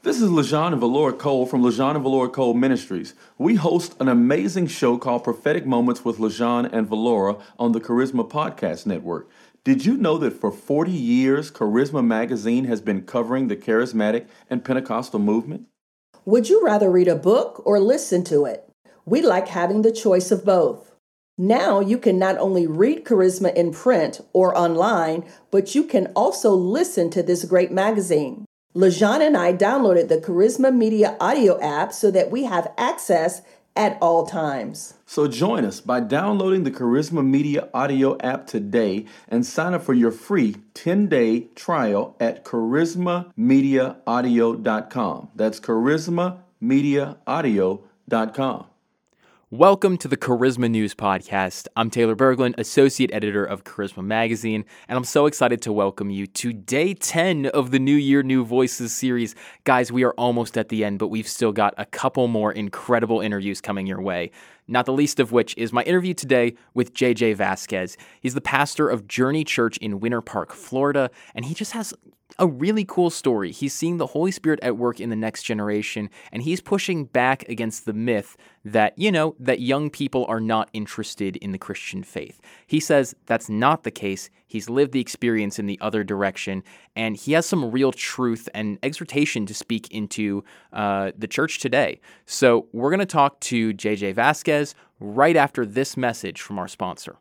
This is LaJean and Valora Cole from LaJean and Valora Cole Ministries. We host an amazing show called Prophetic Moments with LaJean and Valora on the Charisma Podcast Network. Did you know that for 40 years, Charisma Magazine has been covering the charismatic and Pentecostal movement? Would you rather read a book or listen to it? We like having the choice of both. Now you can not only read Charisma in print or online, but you can also listen to this great magazine. LaJean and I downloaded the Charisma Media audio app so that we have access at all times. So join us by downloading the Charisma Media audio app today and sign up for your free 10-day trial at charismamediaaudio.com. That's charismamediaaudio.com. Welcome to the Charisma News Podcast. I'm Taylor Berglund, Associate Editor of Charisma Magazine, and I'm so excited to welcome you to Day 10 of the New Year, New Voices series. Guys, we are almost at the end, but we've still got a couple more incredible interviews coming your way. Not the least of which is my interview today with JJ Vasquez. He's the pastor of Journey Church in Winter Park, Florida, and he just has a really cool story. He's seeing the Holy Spirit at work in the next generation, and he's pushing back against the myth that, that young people are not interested in the Christian faith. He says that's not the case. He's lived the experience in the other direction, and he has some real truth and exhortation to speak into the church today. So we're going to talk to JJ Vasquez right after this message from our sponsor.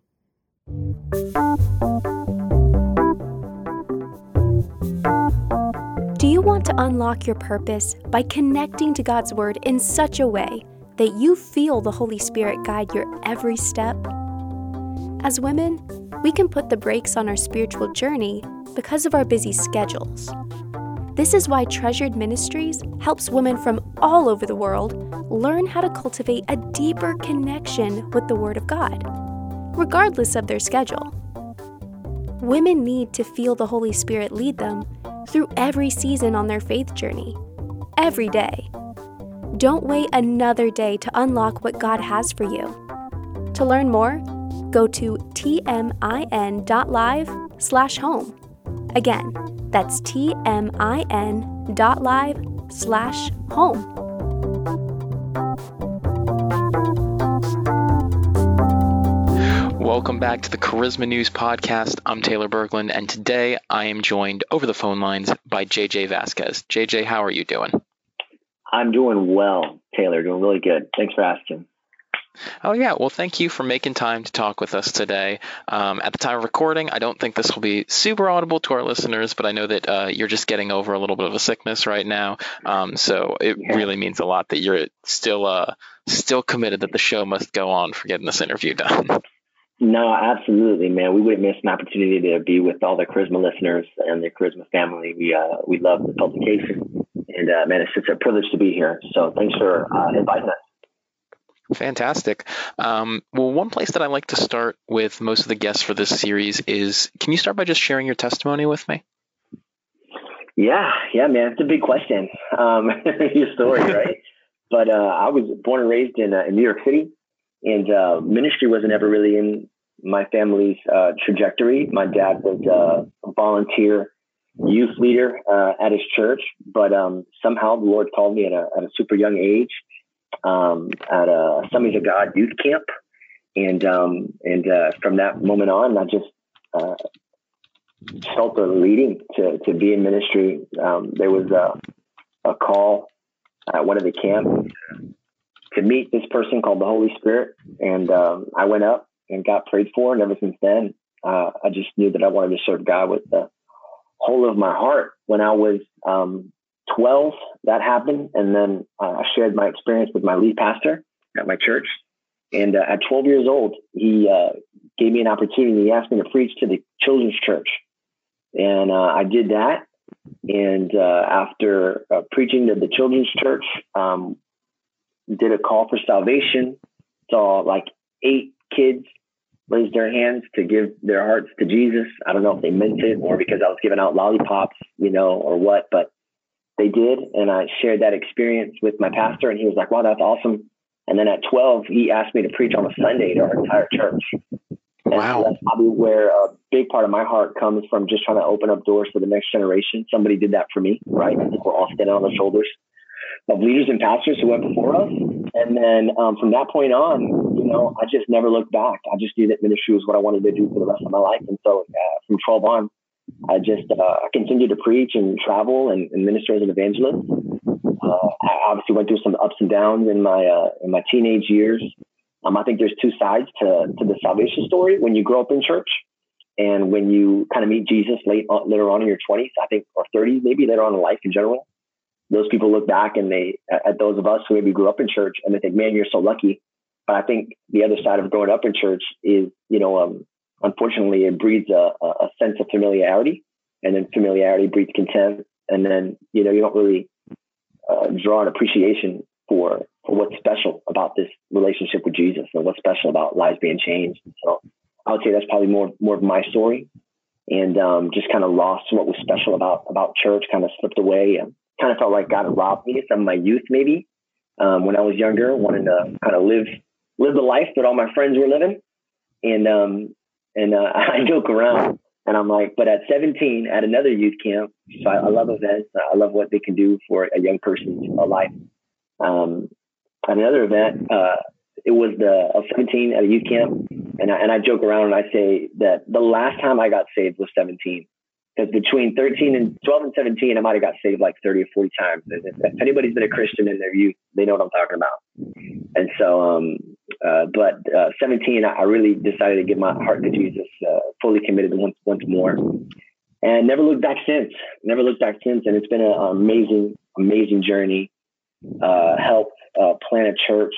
Do you want to unlock your purpose by connecting to God's Word in such a way that you feel the Holy Spirit guide your every step? As women, we can put the brakes on our spiritual journey because of our busy schedules. This is why Treasured Ministries helps women from all over the world learn how to cultivate a deeper connection with the Word of God, regardless of their schedule. Women need to feel the Holy Spirit lead them through every season on their faith journey, every day. Don't wait another day to unlock what God has for you. To learn more, go to tmin.live/home. Again, that's tmin.live/home. Welcome back to the Charisma News Podcast. I'm Taylor Berglund, and today I am joined over the phone lines by JJ Vasquez. JJ, how are you doing? I'm doing well, Taylor. Doing really good. Thanks for asking. Oh, yeah. Well, thank you for making time to talk with us today. At the time of recording, I don't think this will be super audible to our listeners, but I know that you're just getting over a little bit of a sickness right now. So it really means a lot that you're still committed that the show must go on for getting this interview done. No, absolutely, man. We wouldn't miss an opportunity to be with all the Charisma listeners and the Charisma family. We love the publication, and man, it's just a privilege to be here. So thanks for inviting us. Fantastic. Well, one place that I like to start with most of the guests for this series is, can you start by just sharing your testimony with me? Yeah, man. It's a big question. Your story, right? But I was born and raised in New York City. And ministry wasn't ever really in my family's trajectory. My dad was a volunteer youth leader at his church, but somehow the Lord called me at a super young age at a Assemblies of God youth camp. And from that moment on, I just felt the leading to be in ministry. There was a call at one of the camps to meet this person called the Holy Spirit. And I went up and got prayed for. And ever since then, I just knew that I wanted to serve God with the whole of my heart. When I was 12, that happened. And then I shared my experience with my lead pastor at my church. And at 12 years old, he gave me an opportunity. He asked me to preach to the children's church. And I did that. And after preaching to the children's church, did a call for salvation, saw like 8 kids raise their hands to give their hearts to Jesus. I don't know if they meant it or because I was giving out lollipops, or what, but they did. And I shared that experience with my pastor, and he was like, wow, that's awesome. And then at 12, he asked me to preach on a Sunday to our entire church. And wow. so that's probably where a big part of my heart comes from, just trying to open up doors for the next generation. Somebody did that for me, right? I think we're all standing on the shoulders of leaders and pastors who went before us. And then from that point on, I just never looked back. I just knew that ministry was what I wanted to do for the rest of my life. And so from 12 on, I just I continued to preach and travel and minister as an evangelist. I obviously went through some ups and downs in my teenage years. I think there's two sides to the salvation story. When you grow up in church and when you kind of meet Jesus later on in your 20s, I think, or 30s, maybe later on in life in general, those people look back and at those of us who maybe grew up in church, and they think, man, you're so lucky. But I think the other side of growing up in church is, unfortunately, it breeds a sense of familiarity, and then familiarity breeds contempt. And then, you don't really draw an appreciation for what's special about this relationship with Jesus and what's special about lives being changed. So I would say that's probably more of my story, and just kind of lost what was special about church, kind of slipped away, and kind of felt like God had robbed me from my youth, maybe when I was younger, wanting to kind of live the life that all my friends were living. And I joke around and I'm like, but at 17 at another youth camp, so I love events. I love what they can do for a young person's life. At another event, it was I was 17 at a youth camp, and I joke around and I say that the last time I got saved was 17. Because between 12 and 17, I might have got saved like 30 or 40 times. If anybody's been a Christian in their youth, they know what I'm talking about. And so, but 17, I really decided to give my heart to Jesus, fully committed once more, and never looked back since. And it's been an amazing journey. Helped plant a church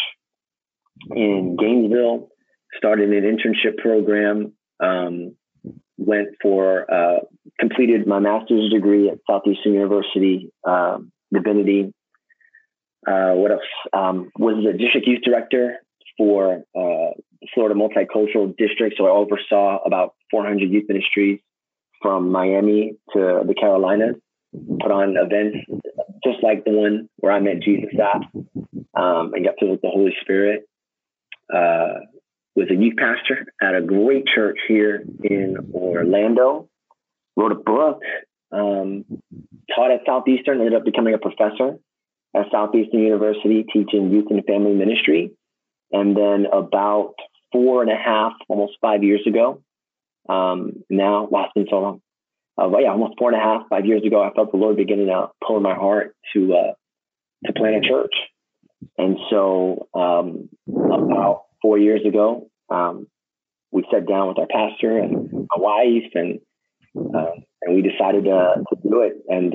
in Gainesville, started an internship program, completed my master's degree at Southeastern University, Divinity. What else? Was the district youth director for Florida Multicultural District. So I oversaw about 400 youth ministries from Miami to the Carolinas, put on events just like the one where I met Jesus at, and got filled with the Holy Spirit. Was a youth pastor at a great church here in Orlando, wrote a book, taught at Southeastern, ended up becoming a professor at Southeastern University, teaching youth and family ministry. And then about 4.5, almost 5 years ago, now, wow, it's been so long. Almost 4.5, 5 years ago, I felt the Lord beginning to pull in my heart to plant a church. And so about 4 years ago, we sat down with our pastor and my wife, and we decided to do it. And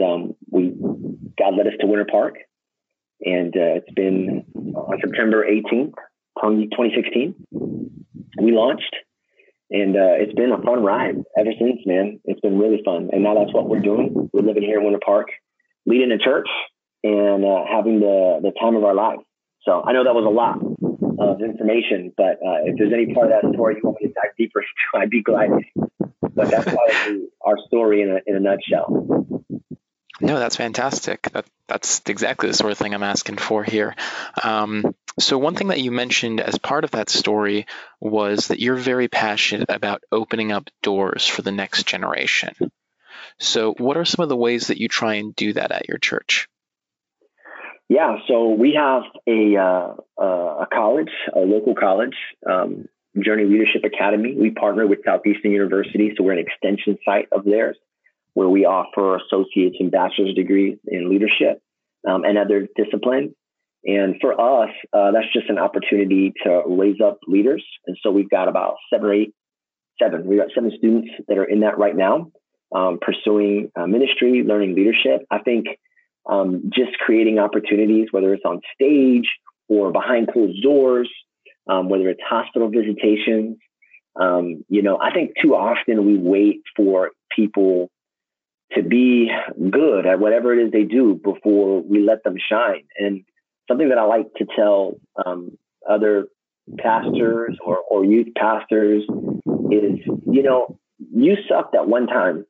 God led us to Winter Park, and it's been on September 18th, 2016, we launched, and it's been a fun ride ever since, man. It's been really fun, and now that's what we're doing. We're living here in Winter Park, leading a church, and having the time of our lives. So I know that was a lot of information, but if there's any part of that story you want me to dive deeper into, I'd be glad to. But that's probably our story in a nutshell. No, that's fantastic. That's exactly the sort of thing I'm asking for here. So one thing that you mentioned as part of that story was that you're very passionate about opening up doors for the next generation. So what are some of the ways that you try and do that at your church? Yeah, so we have a college, a local college, Journey Leadership Academy. We partner with Southeastern University, so we're an extension site of theirs, where we offer associate's and bachelor's degrees in leadership and other disciplines. And for us, that's just an opportunity to raise up leaders. And so we've got about seven. We've got 7 students that are in that right now, pursuing ministry, learning leadership. I think just creating opportunities, whether it's on stage or behind closed doors, whether it's hospital visitations. I think too often we wait for people to be good at whatever it is they do before we let them shine. And something that I like to tell other pastors or youth pastors is, you sucked at one time.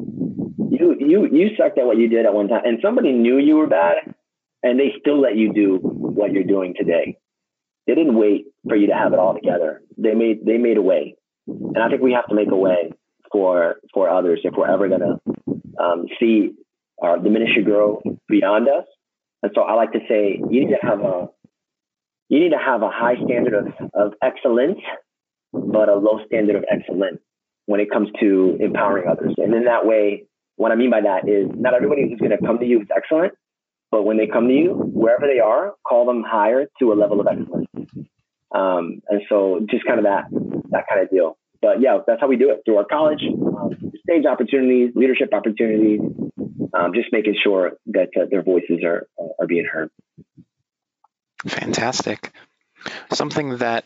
You sucked at what you did at one time, and somebody knew you were bad, and they still let you do what you're doing today. They didn't wait for you to have it all together. They made a way. And I think we have to make a way for others if we're ever going to see the ministry grow beyond us. And so I like to say you need to have a high standard of excellence, but a low standard of excellence when it comes to empowering others. And in that way, what I mean by that is not everybody who's going to come to you is excellent, but when they come to you, wherever they are, call them higher to a level of excellence. And so just kind of that kind of deal. But yeah, that's how we do it through our college, stage opportunities, leadership opportunities, just making sure that their voices are being heard. Fantastic. Something that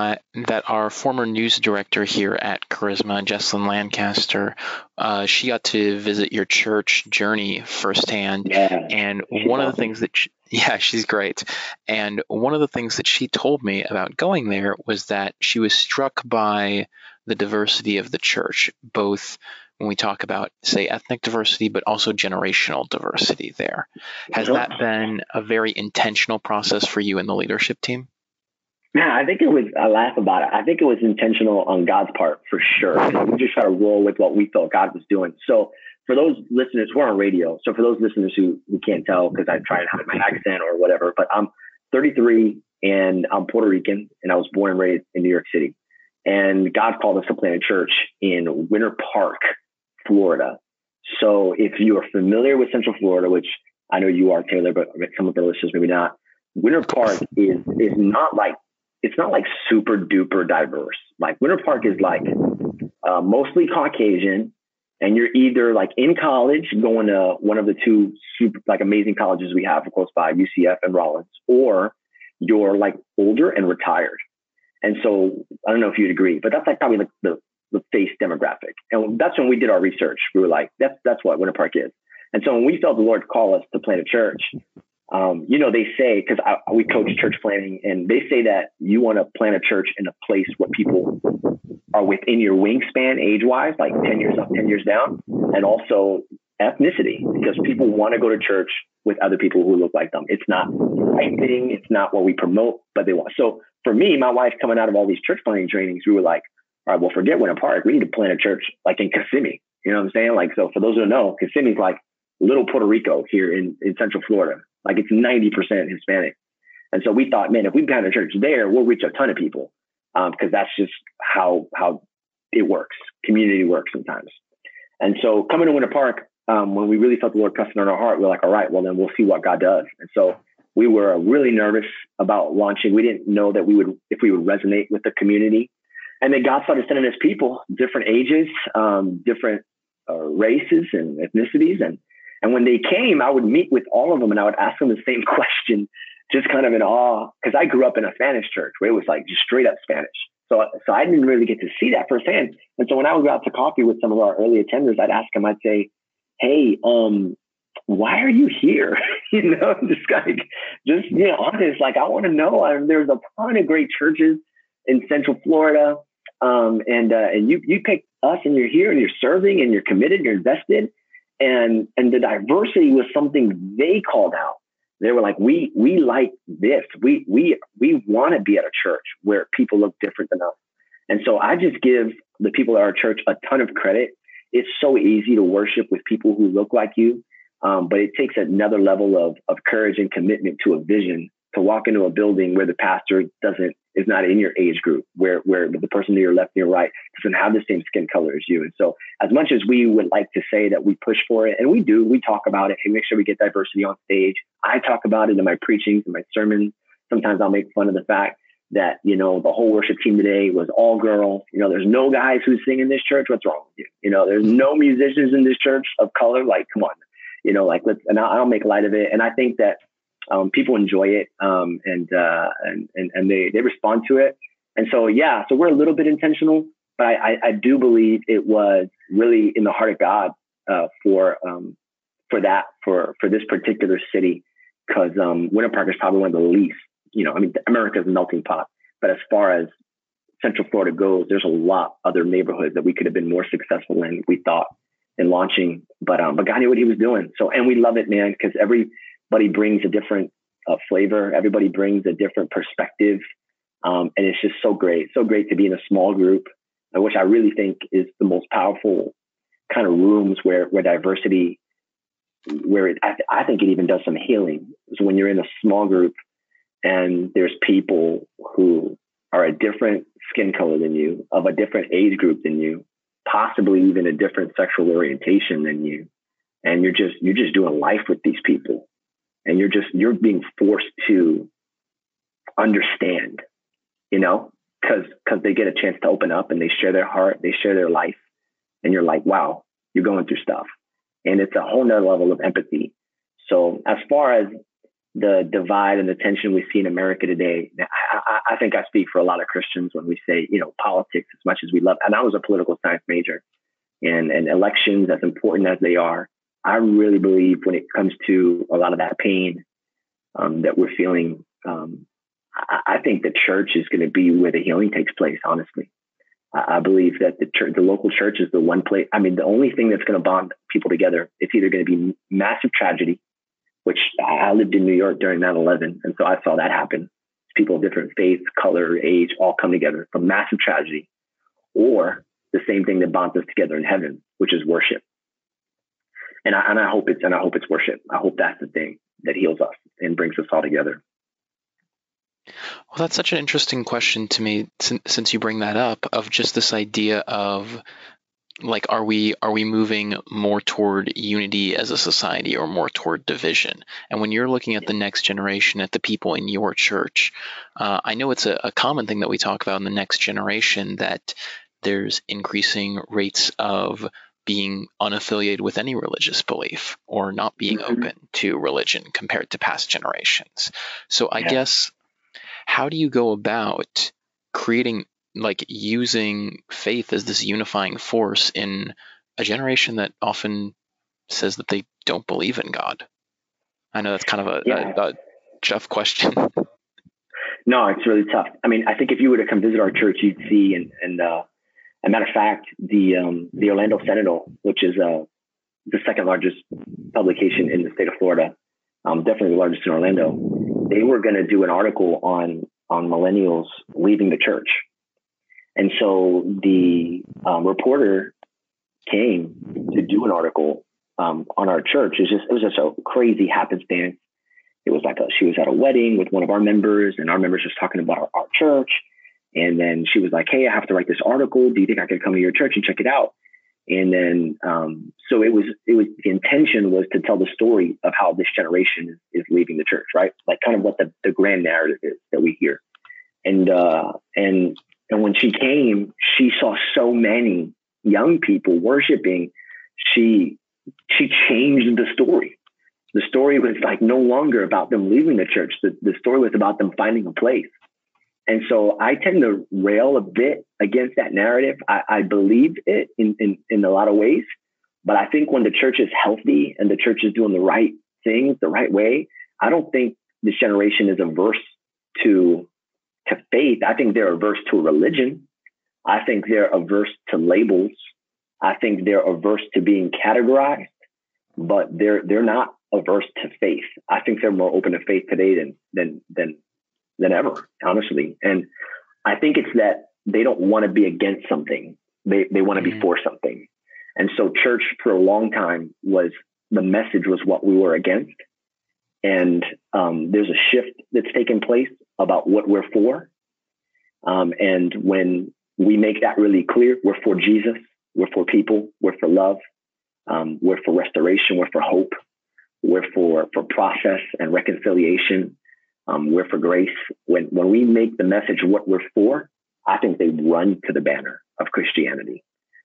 our former news director here at Charisma, Jessalyn Lancaster, she got to visit your church journey firsthand. Yeah, and one of the things that she's great. And one of the things that she told me about going there was that she was struck by the diversity of the church, both when we talk about, say, ethnic diversity, but also generational diversity there. Has that been a very intentional process for you and the leadership team? Yeah, I laugh about it. I think it was intentional on God's part for sure. We just try to roll with what we felt God was doing. So for those listeners, we're on radio. So for those listeners who can't tell because I try and hide my accent or whatever, but I'm 33 and I'm Puerto Rican and I was born and raised in New York City. And God called us to plant a church in Winter Park, Florida. So if you are familiar with Central Florida, which I know you are, Taylor, but some of the listeners maybe not, Winter Park is not like, it's not like super duper diverse. Like Winter Park is like mostly Caucasian, and you're either like in college going to one of the two super like amazing colleges we have close by, UCF and Rollins, or you're like older and retired. And so I don't know if you'd agree, but that's like probably like the face demographic. And that's when we did our research. We were like, that's what Winter Park is. And so when we felt the Lord call us to plant a church, they say, because we coach church planting, and they say that you want to plant a church in a place where people are within your wingspan age-wise, like 10 years up, 10 years down, and also ethnicity, because people want to go to church with other people who look like them. It's not the right thing. It's not what we promote, but they want. So for me, my wife coming out of all these church planting trainings, we were like, all right, well, forget Winter Park. We need to plant a church like in Kissimmee. You know what I'm saying? Like, so for those who don't know, Kissimmee's like little Puerto Rico here in Central Florida. Like it's 90% Hispanic. And so we thought, man, if we plant a church there, we'll reach a ton of people. Because that's just how it works. Community works sometimes. And so coming to Winter Park, when we really felt the Lord pressing on our heart, we're like, all right, well then we'll see what God does. And so we were really nervous about launching. We didn't know that if we would resonate with the community. And then God started sending us people, different ages, different races and ethnicities. And when they came, I would meet with all of them and I would ask them the same question, just kind of in awe, because I grew up in a Spanish church where it was like just straight up Spanish. So I didn't really get to see that firsthand. And so when I would go out to coffee with some of our early attenders, I'd ask them, I'd say, hey, why are you here? Just honest. Like, I want to know. There's a ton of great churches in Central Florida. And you picked us and you're here and you're serving and you're committed, you're invested. And the diversity was something they called out. They were like, we like this. We want to be at a church where people look different than us. And so I just give the people at our church a ton of credit. It's so easy to worship with people who look like you. But it takes another level of courage and commitment to a vision to walk into a building where the pastor is not in your age group, where the person to your left and your right doesn't have the same skin color as you. And so as much as we would like to say that we push for it, and we do, we talk about it and make sure we get diversity on stage. I talk about it in my preachings and my sermons. Sometimes I'll make fun of the fact that, the whole worship team today was all girls. There's no guys who sing in this church. What's wrong with you? There's no musicians in this church of color. Like, come on, and I'll make light of it. And I think that people enjoy it, and they respond to it. And so, so we're a little bit intentional, but I do believe it was really in the heart of God for this particular city, because Winter Park is probably one of the least, America's a melting pot, but as far as Central Florida goes, there's a lot other neighborhoods that we could have been more successful in, we thought, in launching, but God knew what he was doing. So, and we love it, man, because everybody brings a different flavor. Everybody brings a different perspective. And it's just so great to be in a small group which I really think is the most powerful kind of rooms where diversity, I think it even does some healing, is when you're in a small group and there's people who are a different skin color than you, of a different age group than you, possibly even a different sexual orientation than you. And you're just doing life with these people. And you're being forced to understand, because they get a chance to open up and they share their heart, they share their life. And you're like, wow, you're going through stuff. And it's a whole nother level of empathy. So as far as the divide and the tension we see in America today, I think I speak for a lot of Christians when we say, politics, as much as we love, and I was a political science major, and elections, as important as they are, I really believe when it comes to a lot of that pain that we're feeling, I think the church is going to be where the healing takes place, honestly. I believe that the local church is the one place. I mean, the only thing that's going to bond people together, it's either going to be massive tragedy, which I lived in New York during 9/11. And so I saw that happen. People of different faiths, color, age, all come together from massive tragedy, or the same thing that bonds us together in heaven, which is worship. And I hope it's worship. I hope that's the thing that heals us and brings us all together. Well, that's such an interesting question to me, since you bring that up, of just this idea of, like, are we moving more toward unity as a society or more toward division? And when you're looking at the next generation, at the people in your church, I know it's a common thing that we talk about in the next generation, that there's increasing rates of being unaffiliated with any religious belief or not being open to religion compared to past generations. So I guess, how do you go about creating, like, using faith as this unifying force in a generation that often says that they don't believe in God? I know that's kind of a tough question. No, it's really tough. I mean, I think if you were to come visit our church, you'd see, and a matter of fact, the Orlando Sentinel, which is the second largest publication in the state of Florida, definitely the largest in Orlando, they were going to do an article on millennials leaving the church. And so the reporter came to do an article on our church. It was just a crazy happenstance. It was like she was at a wedding with one of our members, and our members was talking about our church. And then she was like, hey, I have to write this article. Do you think I could come to your church and check it out? And then, so it was, the intention was to tell the story of how this generation is leaving the church, right? Like kind of what the grand narrative is that we hear. And when she came, she saw so many young people worshiping. She changed the story. The story was like no longer about them leaving the church. The story was about them finding a place. And so I tend to rail a bit against that narrative. I believe it in a lot of ways, but I think when the church is healthy and the church is doing the right things the right way, I don't think this generation is averse to faith. I think they're averse to religion. I think they're averse to labels. I think they're averse to being categorized, but they're not averse to faith. I think they're more open to faith today than ever, honestly. And I think it's that they don't want to be against something. They want to be for something. And so church for a long time the message was what we were against. And there's a shift that's taken place about what we're for. And when we make that really clear, we're for Jesus, we're for people, we're for love, we're for restoration, we're for hope, we're for process and reconciliation. We're for grace. When we make the message what we're for, I think they run to the banner of Christianity.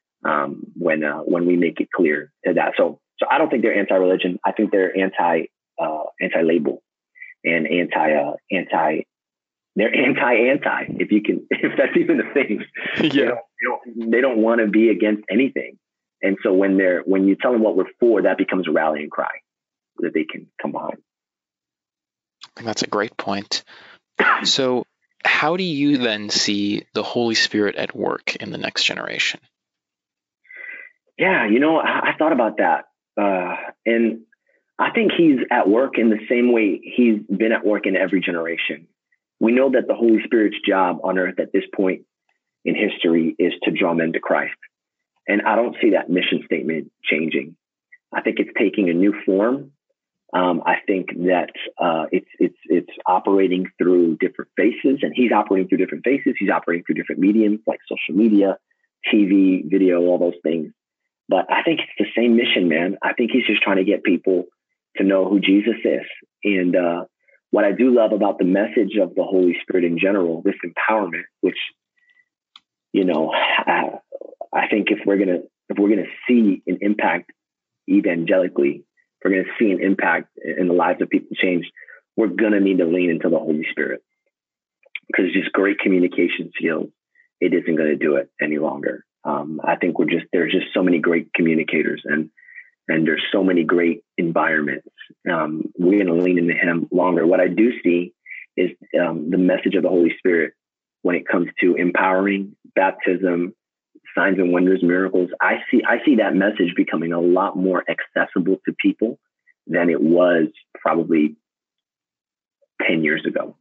When we make it clear to that. So I don't think they're anti-religion. I think they're anti-label and anti. They're anti. If that's even a thing. Yeah. They don't want to be against anything. And so when you tell them what we're for, that becomes a rallying cry that they can come behind. I think that's a great point. So how do you then see the Holy Spirit at work in the next generation? Yeah, I thought about that. And I think he's at work in the same way he's been at work in every generation. We know that the Holy Spirit's job on earth at this point in history is to draw men to Christ. And I don't see that mission statement changing. I think it's taking a new form. I think that it's operating through different faces, and he's operating through different faces. He's operating through different mediums like social media, TV, video, all those things. But I think it's the same mission, man. I think he's just trying to get people to know who Jesus is. And what I do love about the message of the Holy Spirit in general, this empowerment, which, you know, I think if we're gonna see an impact evangelically, if we're gonna see an impact in the lives of people change, we're gonna need to lean into the Holy Spirit, because just great communication skills, it isn't going to do it any longer. I think there's just so many great communicators, and there's so many great environments. We're going to lean into him longer. What I do see is the message of the Holy Spirit when it comes to empowering, baptism, signs and wonders, miracles. I see that message becoming a lot more accessible to people than it was probably 10 years ago.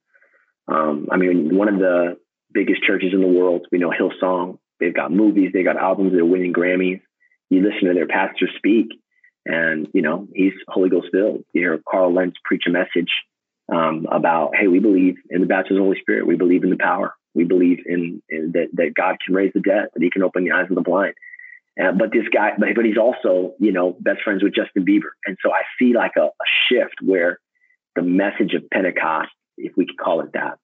I mean, one of the biggest churches in the world, we know Hillsong, they've got movies, they got albums, they're winning Grammys. You listen to their pastor speak, and, you know, he's Holy Ghost filled. You hear Carl Lentz preach a message about, hey, we believe in the baptism of the Holy Spirit. We believe in the power. We believe in that God can raise the dead, that he can open the eyes of the blind. But this guy, but he's also, you know, best friends with Justin Bieber. And so I see like a shift where the message of Pentecost, if we could call it that,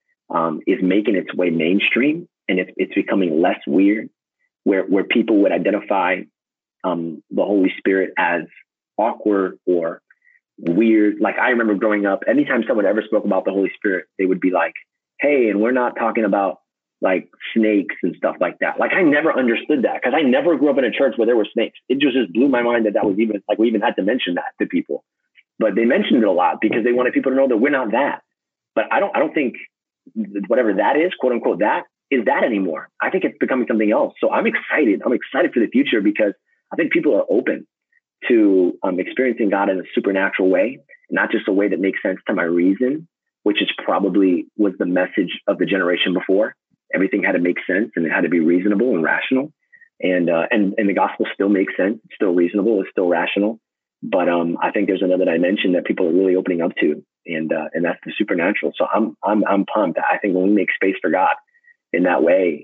is making its way mainstream, and it's becoming less weird, where people would identify the Holy Spirit as awkward or weird. Like, I remember growing up, anytime someone ever spoke about the Holy Spirit, they would be like, hey, and we're not talking about like snakes and stuff like that. Like, I never understood that, because I never grew up in a church where there were snakes. It just blew my mind that was even, like, we even had to mention that to people. But they mentioned it a lot because they wanted people to know that we're not that. But I don't think whatever that is, quote unquote, that is that anymore. I think it's becoming something else. So I'm excited. I'm excited for the future, because I think people are open to experiencing God in a supernatural way, not just a way that makes sense to my reason, which is probably was the message of the generation before. Everything had to make sense, and it had to be reasonable and rational. And the gospel still makes sense. It's still reasonable. It's still rational. But I think there's another dimension that people are really opening up to, and that's the supernatural. So I'm pumped. I think when we make space for God in that way,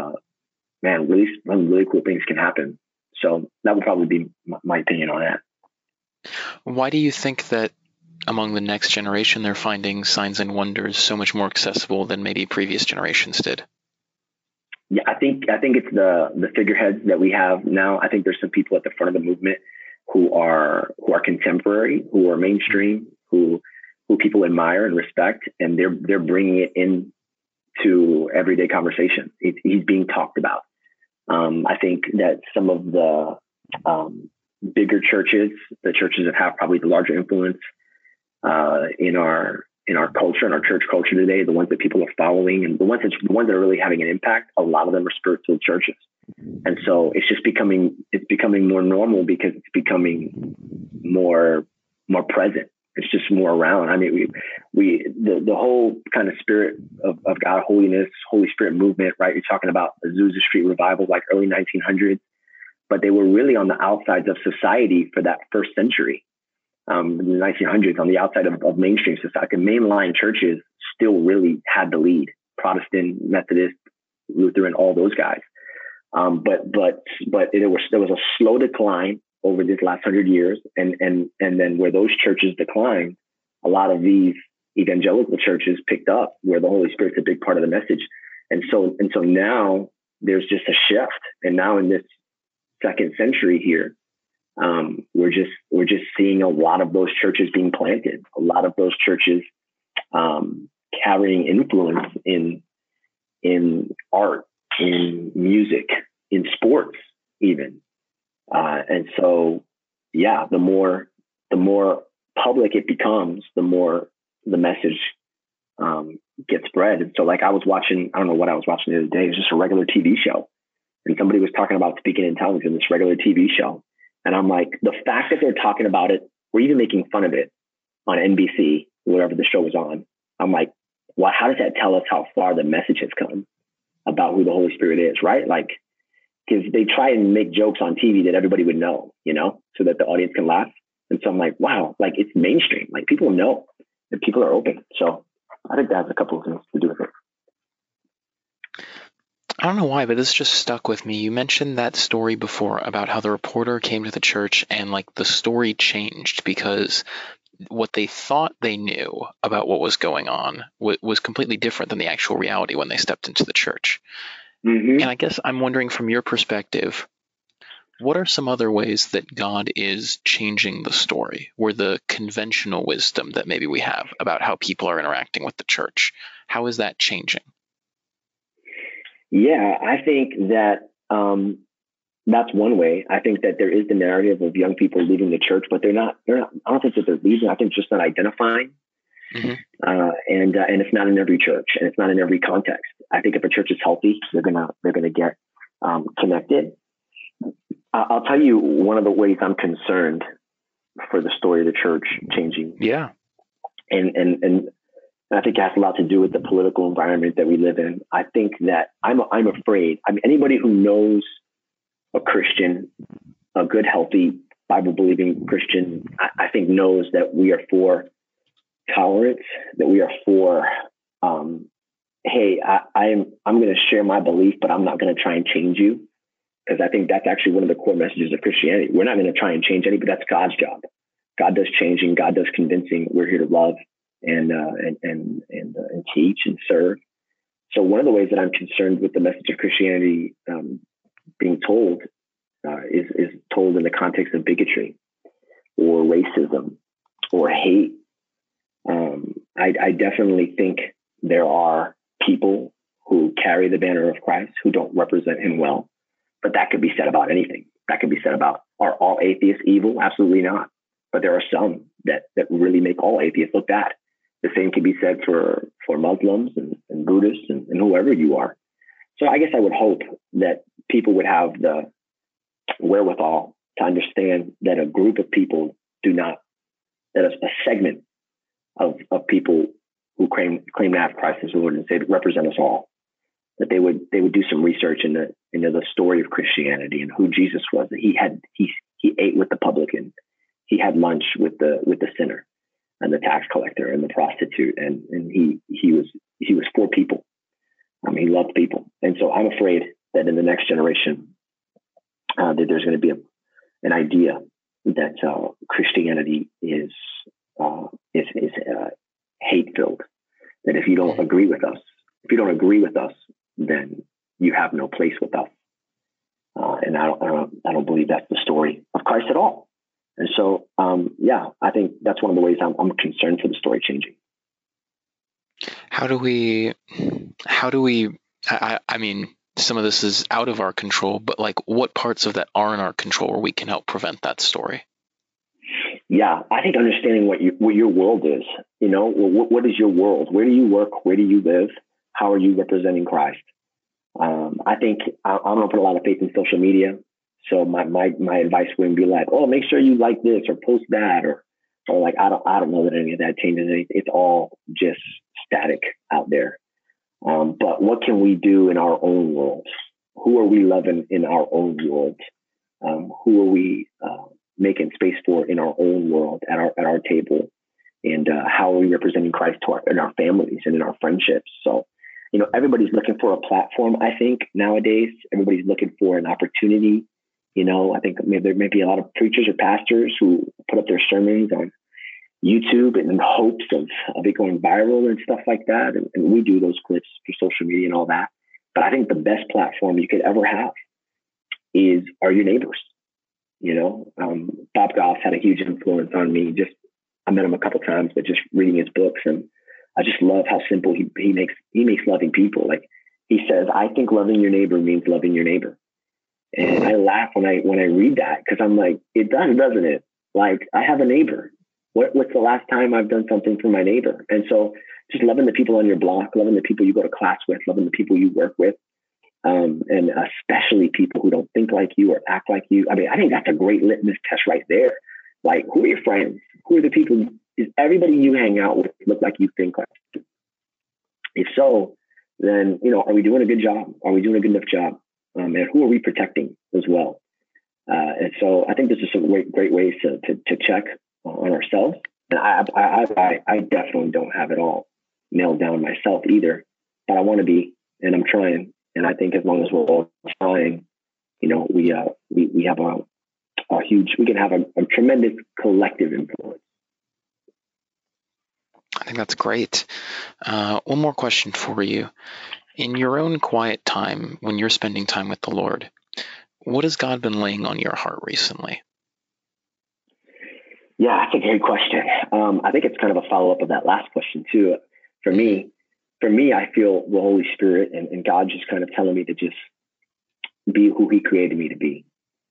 man, really cool things can happen. So that would probably be my opinion on that. Why do you think that among the next generation they're finding signs and wonders so much more accessible than maybe previous generations did? Yeah, I think it's the figureheads that we have now. I think there's some people at the front of the movement who are contemporary, who are mainstream, who people admire and respect, and they're bringing it in to everyday conversation. He's being talked about. I think that some of the bigger churches, the churches that have probably the larger influence in our culture, in our church culture today, the ones that people are following, and the ones that are really having an impact, a lot of them are spiritual churches. And so it's becoming more normal, because it's becoming more present. It's just more around. I mean, the whole kind of spirit of God, holiness, Holy Spirit movement, right? You're talking about Azusa Street revival, like early 1900s, but they were really on the outsides of society for that first century. In the 1900s, on the outside of mainstream society, mainline churches still really had the lead. Protestant, Methodist, Lutheran, all those guys. But there was a slow decline over this last 100 years, and then where those churches declined, a lot of these evangelical churches picked up, where the Holy Spirit's a big part of the message. And so now there's just a shift, and now in this second century here, we're just seeing a lot of those churches being planted, a lot of those churches carrying influence in art, in music, in sports, even. And so, yeah, the more public it becomes, the more the message gets spread. And so, like, I was watching, I don't know what I was watching the other day. It was just a regular TV show, and somebody was talking about speaking in tongues in this regular TV show. And I'm like, the fact that they're talking about it, or even making fun of it on NBC, whatever the show was on, I'm like, how does that tell us how far the message has come? about who the Holy Spirit is, right? Like, because they try and make jokes on TV that everybody would know, so that the audience can laugh. And so I'm like, wow, like it's mainstream. Like people know and people are open. So I think that has a couple of things to do with it. I don't know why, but this just stuck with me. You mentioned that story before about how the reporter came to the church and like the story changed because what they thought they knew about what was going on was completely different than the actual reality when they stepped into the church. Mm-hmm. And I guess I'm wondering from your perspective, what are some other ways that God is changing the story or the conventional wisdom that maybe we have about how people are interacting with the church? How is that changing? Yeah, I think that that's one way. I think that there is the narrative of young people leaving the church, but they're not. I don't think that they're leaving. I think it's just not identifying. Mm-hmm. And it's not in every church, and it's not in every context. I think if a church is healthy, they're gonna get connected. I'll tell you one of the ways I'm concerned for the story of the church changing. Yeah, and I think it has a lot to do with the political environment that we live in. I think that I'm afraid. I mean, anybody who knows a Christian, a good, healthy, Bible-believing Christian, I think knows that we are for tolerance, that we are for, hey, I'm going to share my belief, but I'm not going to try and change you. Because I think that's actually one of the core messages of Christianity. We're not going to try and change anybody. That's God's job. God does changing. God does convincing. We're here to love and teach and serve. So one of the ways that I'm concerned with the message of Christianity being told is told in the context of bigotry or racism or hate. I definitely think there are people who carry the banner of Christ who don't represent him well. But that could be said about anything. That could be said about, are all atheists evil? Absolutely not. But there are some that really make all atheists look bad. The same can be said for Muslims and Buddhists and whoever you are. So I guess I would hope that people would have the wherewithal to understand that a group of people that a segment of people who claim to have Christ as Lord and Savior represent us all. That they would do some research into the story of Christianity and who Jesus was. That he ate with the publican, he had lunch with the sinner and the tax collector and the prostitute, and he was for people. He loved people, and so I'm afraid that in the next generation that there's going to be an idea that Christianity is hate filled. That if you don't agree with us, then you have no place with us. And I don't believe that's the story of Christ at all. And so, I think that's one of the ways I'm concerned for the story changing. How do we, I mean, some of this is out of our control, but like what parts of that are in our control where we can help prevent that story? Yeah, I think understanding what your world is, what is your world? Where do you work? Where do you live? How are you representing Christ? I think I'm going to put a lot of faith in social media. So my advice wouldn't be like, oh, make sure you like this or post that or like, I don't know that any of that changes anything. It's all just static out there. But what can we do in our own world? Who are we loving in our own world? Who are we making space for in our own world at our table? And how are we representing Christ in our families and in our friendships? So, everybody's looking for a platform. I think nowadays everybody's looking for an opportunity. I think there may be a lot of preachers or pastors who put up their sermons on YouTube in hopes of it going viral and stuff like that. And we do those clips for social media and all that. But I think the best platform you could ever have are your neighbors. Bob Goff had a huge influence on me. I met him a couple times, but just reading his books, and I just love how simple he makes loving people. Like he says, I think loving your neighbor means loving your neighbor. And I laugh when I read that, because I'm like, it does, doesn't it? Like, I have a neighbor. What's the last time I've done something for my neighbor? And so just loving the people on your block, loving the people you go to class with, loving the people you work with, and especially people who don't think like you or act like you. I mean, I think that's a great litmus test right there. Like, who are your friends? Who are the people? Is everybody you hang out with look like you think like you? If so, then, are we doing a good job? Are we doing a good enough job? And who are we protecting as well? And so I think this is some great ways to check on ourselves. And I definitely don't have it all nailed down myself either, but I want to be, and I'm trying. And I think as long as we're all trying, we have we can have a tremendous collective influence. I think that's great. One more question for you. In your own quiet time, when you're spending time with the Lord, what has God been laying on your heart recently? Yeah, that's a great question. I think it's kind of a follow-up of that last question too. For me, I feel the Holy Spirit and God just kind of telling me to just be who He created me to be.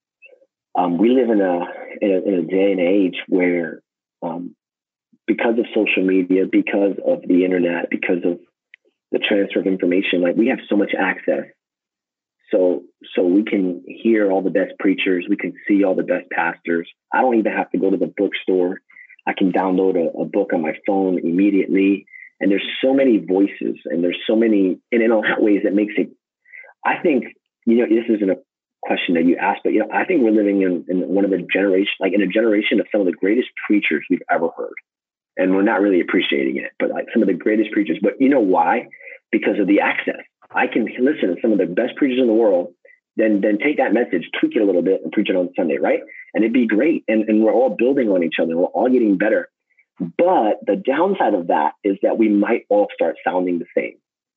We live in a day and age where, because of social media, because of the internet, because of the transfer of information, like we have so much access. So we can hear all the best preachers. We can see all the best pastors. I don't even have to go to the bookstore. I can download a book on my phone immediately. And there's so many voices, and there's so many, and in a lot of ways that makes it, I think, this isn't a question that you asked, but, I think we're living in one of the generation, like in a generation of some of the greatest preachers we've ever heard. And we're not really appreciating it, but like some of the greatest preachers. But you know why? Because of the access. I can listen to some of the best preachers in the world, then take that message, tweak it a little bit, and preach it on Sunday, right? And it'd be great. And we're all building on each other. We're all getting better. But the downside of that is that we might all start sounding the same.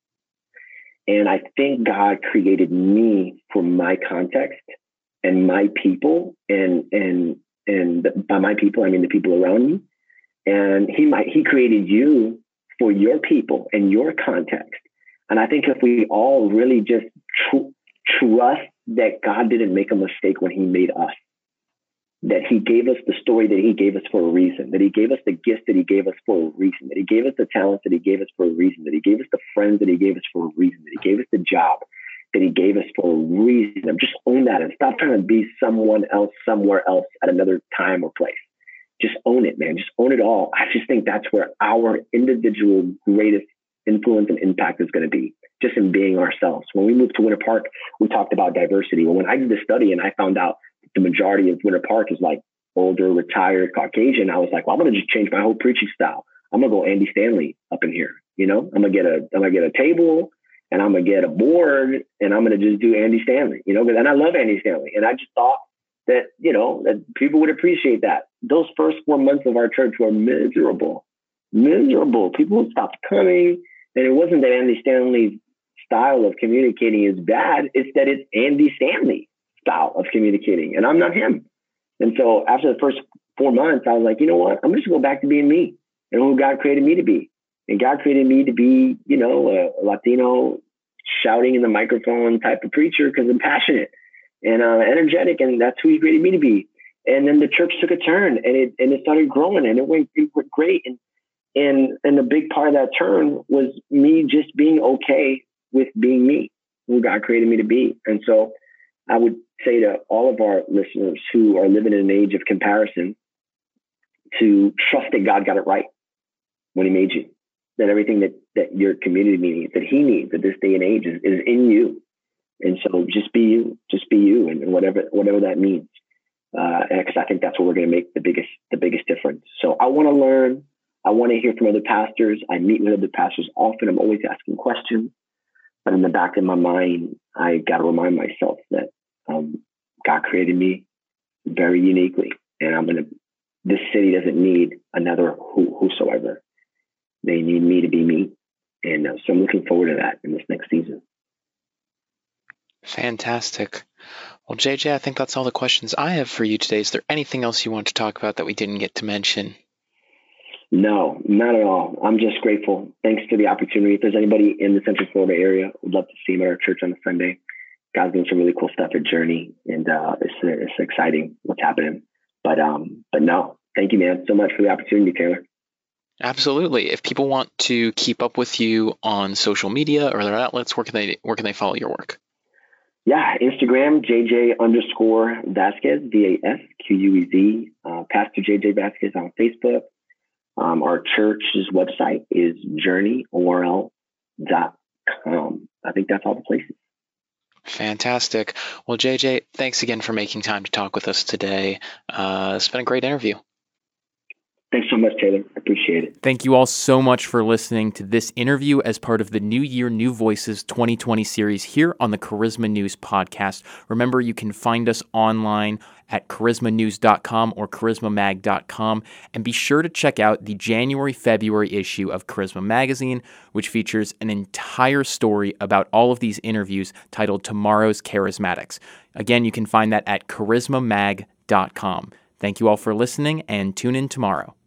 And I think God created me for my context and my people, and by my people, I mean the people around me. And He created you for your people and your context. And I think if we all really just trust that God didn't make a mistake when He made us, that He gave us the story that He gave us for a reason, that He gave us the gifts that He gave us for a reason, that He gave us the talents that He gave us for a reason, that He gave us the friends that He gave us for a reason, that He gave us the job that He gave us for a reason. Just own that and stop trying to be someone else, somewhere else at another time or place. Just own it, man. Just own it all. I just think that's where our individual greatest influence and impact is going to be, just in being ourselves. When we moved to Winter Park, we talked about diversity. Well, when I did the study and I found out the majority of Winter Park is like older, retired, Caucasian, I was like, well, I'm going to just change my whole preaching style. I'm going to go Andy Stanley up in here. I'm going to get a table, and I'm going to get a board, and I'm going to just do Andy Stanley, and I love Andy Stanley. And I just thought that, that people would appreciate that. Those first 4 months of our church were miserable. People stopped coming. And it wasn't that Andy Stanley's style of communicating is bad. It's that it's Andy Stanley's style of communicating, and I'm not him. And so after the first 4 months, I was like, you know what? I'm just going to go back to being me and who God created me to be. And God created me to be, a Latino shouting in the microphone type of preacher because I'm passionate and energetic, and that's who He created me to be. And then the church took a turn, and it started growing, and it went great. And the big part of that turn was me just being okay with being me, who God created me to be. And so I would say to all of our listeners who are living in an age of comparison to trust that God got it right when He made you, that everything that your community needs, that He needs at this day and age is in you. And so just be you, and whatever that means. Because I think that's where we're going to make the biggest difference. So I want to learn. I want to hear from other pastors. I meet with other pastors often. I'm always asking questions. But in the back of my mind, I got to remind myself that God created me very uniquely. And this city doesn't need another whosoever. They need me to be me. And so I'm looking forward to that in this next season. Fantastic. Well, JJ, I think that's all the questions I have for you today. Is there anything else you want to talk about that we didn't get to mention? No, not at all. I'm just grateful. Thanks for the opportunity. If there's anybody in the Central Florida area, would love to see him at our church on a Sunday. God's doing some really cool stuff at Journey, and it's exciting what's happening. But no, thank you, man, so much for the opportunity, Taylor. Absolutely. If people want to keep up with you on social media or their outlets, where can they follow your work? Yeah, Instagram, JJ_Vasquez, VASQUEZ, Pastor JJ Vasquez on Facebook. Our church's website is journeyorl.org. I think that's all the places. Fantastic. Well, JJ, thanks again for making time to talk with us today. It's been a great interview. Thanks so much, Taylor. I appreciate it. Thank you all so much for listening to this interview as part of the New Year, New Voices 2020 series here on the Charisma News podcast. Remember, you can find us online at charismanews.com or charismamag.com, and be sure to check out the January-February issue of Charisma Magazine, which features an entire story about all of these interviews titled Tomorrow's Charismatics. Again, you can find that at charismamag.com. Thank you all for listening, and tune in tomorrow.